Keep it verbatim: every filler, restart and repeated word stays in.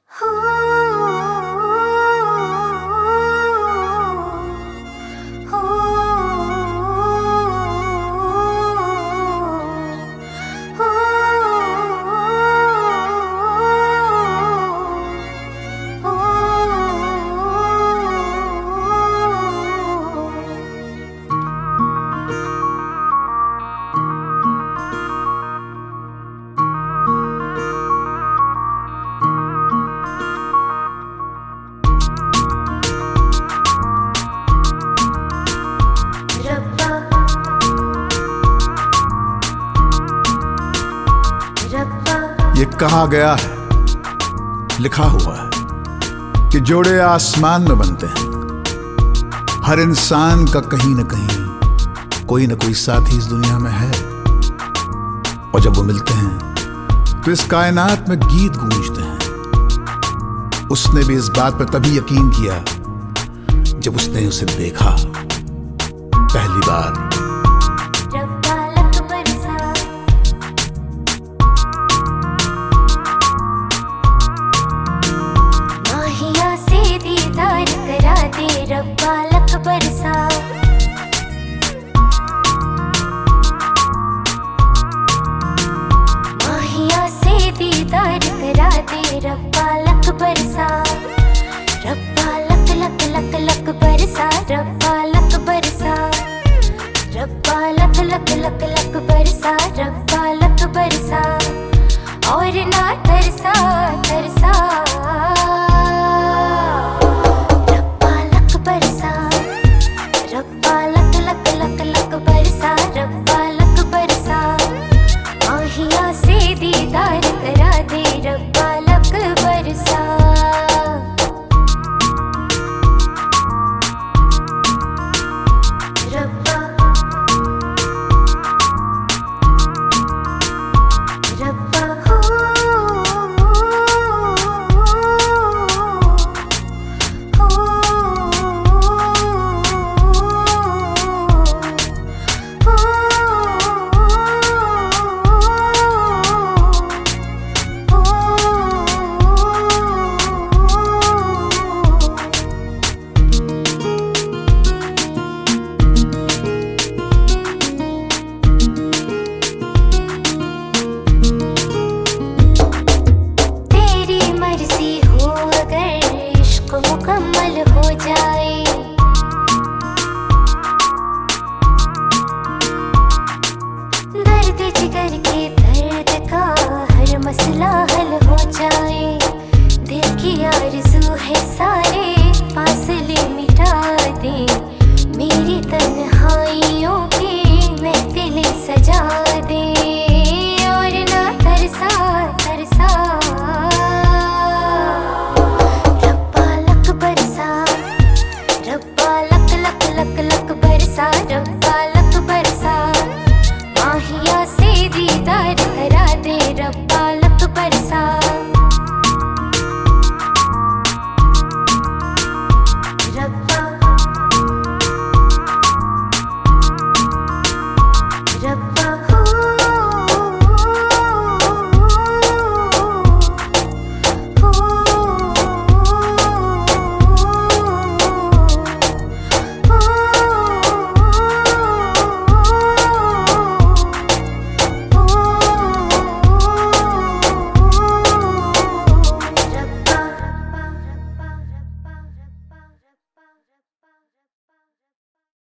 ये कहा गया है, लिखा हुआ है कि जोड़े आसमान में बनते हैं। हर इंसान का कहीं न कहीं कोई न कोई साथी इस दुनिया में है, और जब वो मिलते हैं तो इस कायनात में गीत गूंजते हैं। उसने भी इस बात पर तभी यकीन किया जब उसने उसे देखा पहली बार। रब्बा लख बरसा, माहिया से दीदार करा दे रब्बा लख बरसा। रब्बा लख लख लख लख बरसा, रब्बा लख बरसा, रब्बा लख लख लख लख बरसा, रब्बा लख बरसा, और ना तरसा तरसा। मुकम्मल हो जा।